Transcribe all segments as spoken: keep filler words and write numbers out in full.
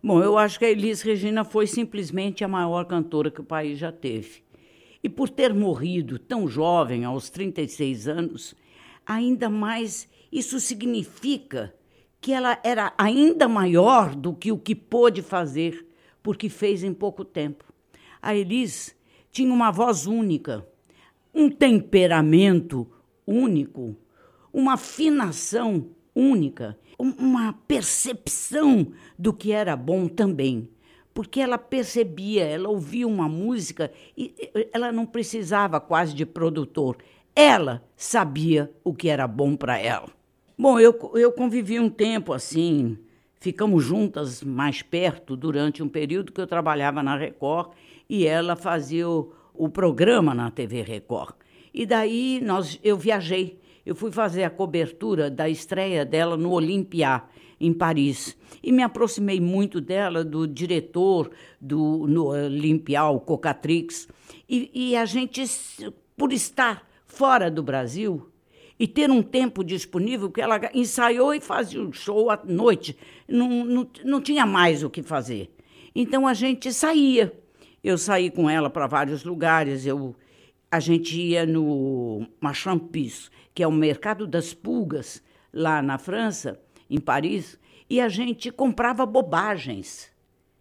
Bom, eu acho que a Elis Regina foi simplesmente a maior cantora que o país já teve. E por ter morrido tão jovem, aos trinta e seis anos, ainda mais isso significa que ela era ainda maior do que o que pôde fazer, porque fez em pouco tempo. A Elis tinha uma voz única, um temperamento único, uma afinação única, uma percepção do que era bom também. Porque ela percebia, ela ouvia uma música e ela não precisava quase de produtor. Ela sabia o que era bom para ela. Bom, eu, eu convivi um tempo assim, ficamos juntas mais perto durante um período que eu trabalhava na Record e ela fazia o, o programa na T V Record. E daí nós, eu viajei, eu fui fazer a cobertura da estreia dela no Olympia, em Paris. E me aproximei muito dela, do diretor do no Olympia, o Cocatrix. E, e a gente, por estar fora do Brasil e ter um tempo disponível, porque ela ensaiou e fazia o show à noite, não, não, não tinha mais o que fazer. Então a gente saía. Eu saí com ela para vários lugares, eu, a gente ia no Marchampis, que é o mercado das pulgas, lá na França, em Paris, e a gente comprava bobagens,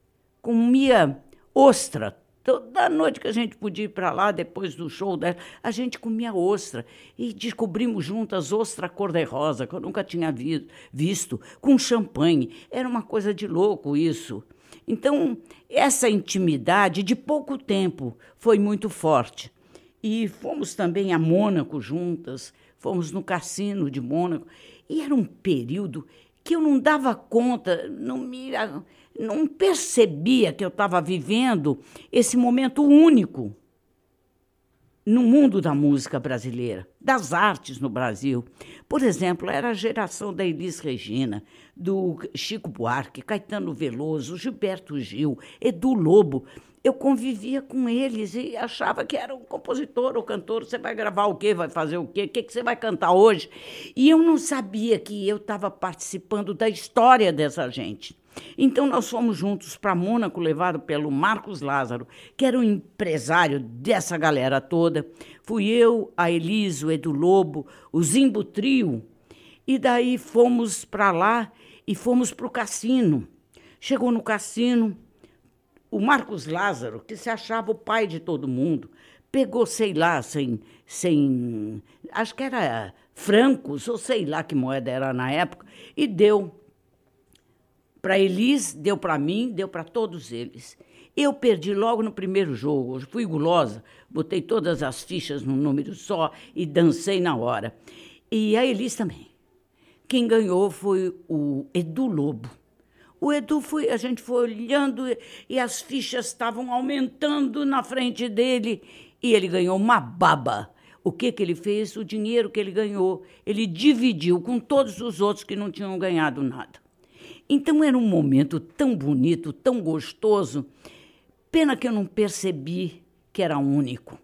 comia ostra. Toda noite que a gente podia ir para lá, depois do show dela, a gente comia ostra. E descobrimos juntas ostra cor-de-rosa, que eu nunca tinha vi- visto, com champanhe. Era uma coisa de louco isso. Então, essa intimidade de pouco tempo foi muito forte. E fomos também a Mônaco juntas, fomos no cassino de Mônaco. E era um período que eu não dava conta, não, me, não percebia que eu estava vivendo esse momento único no mundo da música brasileira, das artes no Brasil. Por exemplo, era a geração da Elis Regina, do Chico Buarque, Caetano Veloso, Gilberto Gil, Edu Lobo. Eu convivia com eles e achava que era um compositor ou cantor. Você vai gravar o quê? Vai fazer o quê? O que você vai cantar hoje? E eu não sabia que eu estava participando da história dessa gente. Então, nós fomos juntos para Mônaco, levado pelo Marcos Lázaro, que era o empresário dessa galera toda. Fui eu, a Elis, o Edu Lobo, o Zimbo Trio. E daí fomos para lá e fomos para o cassino. Chegou no cassino, o Marcos Lázaro, que se achava o pai de todo mundo, pegou, sei lá, sem, sem acho que era francos, ou sei lá que moeda era na época, e deu para Elis, deu para mim, deu para todos eles. Eu perdi logo no primeiro jogo, eu fui gulosa, botei todas as fichas num número só e dancei na hora. E a Elis também. Quem ganhou foi o Edu Lobo. O Edu foi, a gente foi olhando e as fichas estavam aumentando na frente dele e ele ganhou uma baba. O que que ele fez? O dinheiro que ele ganhou, ele dividiu com todos os outros que não tinham ganhado nada. Então era um momento tão bonito, tão gostoso. Pena que eu não percebi que era único.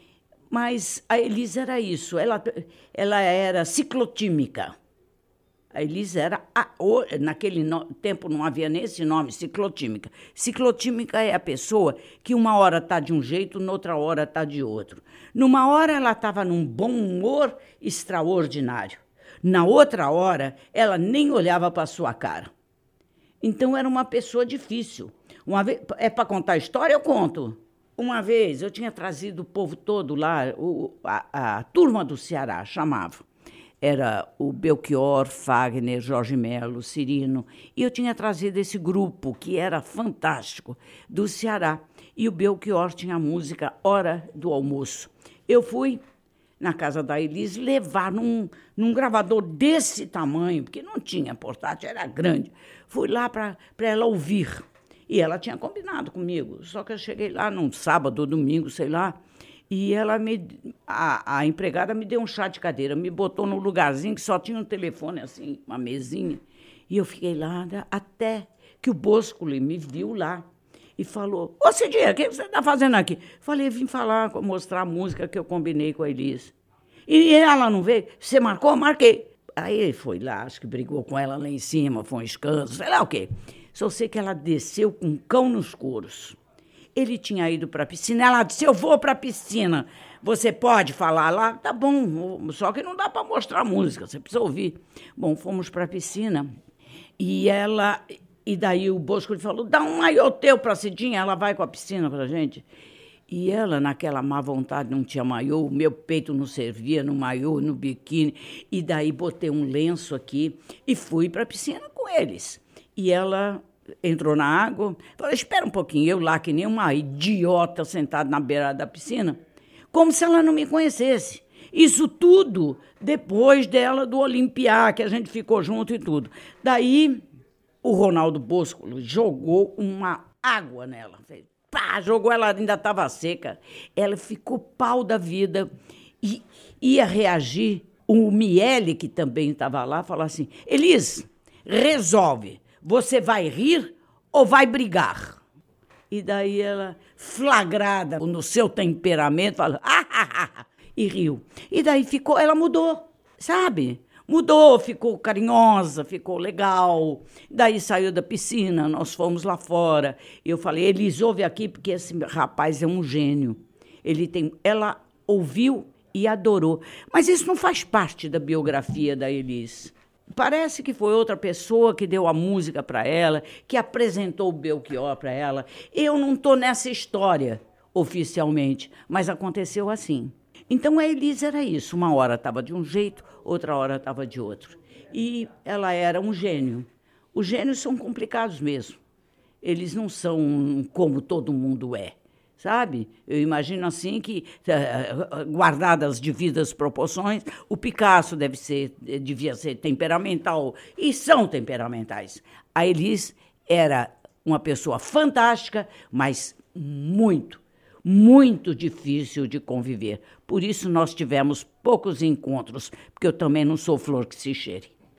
Mas a Elis era isso, ela, ela era ciclotímica. A Elis era, a, naquele no, tempo não havia nem esse nome, ciclotímica. Ciclotímica é a pessoa que uma hora está de um jeito, noutra hora está de outro. Numa hora ela estava num bom humor extraordinário. Na outra hora, ela nem olhava para a sua cara. Então era uma pessoa difícil. Uma vez, é para contar a história? Eu conto. Uma vez eu tinha trazido o povo todo lá, o, a, a turma do Ceará chamava. Era o Belchior, Fagner, Jorge Melo, Cirino. E eu tinha trazido esse grupo, que era fantástico, do Ceará. E o Belchior tinha a música Hora do Almoço. Eu fui na casa da Elis levar num, num gravador desse tamanho, porque não tinha portátil, era grande. Fui lá para ela ouvir. E ela tinha combinado comigo. Só que eu cheguei lá num sábado ou domingo, sei lá, e ela me, a, a empregada me deu um chá de cadeira, me botou num lugarzinho que só tinha um telefone, assim, uma mesinha. E eu fiquei lá até que o Boscoli me viu lá e falou: Ô, Cidinha, o que você está fazendo aqui? Falei: vim falar, mostrar a música que eu combinei com a Elis. E ela não veio? Você marcou? Marquei. Aí ele foi lá, acho que brigou com ela lá em cima, foi um escândalo, sei lá o quê. Só sei que ela desceu com um cão nos coros. Ele tinha ido para a piscina, ela disse, eu vou para a piscina. Você pode falar lá? Tá bom, só que não dá para mostrar a música, você precisa ouvir. Bom, fomos para a piscina e ela... E daí o Bosco falou, dá um maiô teu para a Cidinha, ela vai com a piscina para a gente. E ela, naquela má vontade, não tinha maiô, o meu peito não servia no maiô, no biquíni. E daí botei um lenço aqui e fui para a piscina com eles. E ela entrou na água, falou, espera um pouquinho. Eu lá, que nem uma idiota, sentada na beira da piscina, como se ela não me conhecesse. Isso tudo depois dela do Olimpiar, que a gente ficou junto e tudo. Daí, o Ronaldo Bosco jogou uma água nela, fez pá, jogou, ela ainda estava seca. Ela ficou pau da vida e ia reagir. O Miele, que também estava lá, falou assim, Elis, resolve, você vai rir ou vai brigar? E daí ela, flagrada no seu temperamento, falou, ah, ah, ah, e riu. E daí ficou, ela mudou, sabe? Mudou, ficou carinhosa, ficou legal. Daí saiu da piscina, nós fomos lá fora. E eu falei, Elis, ouve aqui, porque esse rapaz é um gênio. Ele tem... Ela ouviu e adorou. Mas isso não faz parte da biografia da Elis. Parece que foi outra pessoa que deu a música para ela, que apresentou o Belchior para ela. Eu não estou nessa história, oficialmente, mas aconteceu assim. Então, a Elis era isso. Uma hora estava de um jeito, outra hora estava de outro. E ela era um gênio. Os gênios são complicados mesmo. Eles não são como todo mundo é, sabe? Eu imagino assim que, guardadas as devidas proporções, o Picasso deve ser, devia ser temperamental, e são temperamentais. A Elis era uma pessoa fantástica, mas muito, muito difícil de conviver. Por isso nós tivemos poucos encontros, porque eu também não sou flor que se cheire.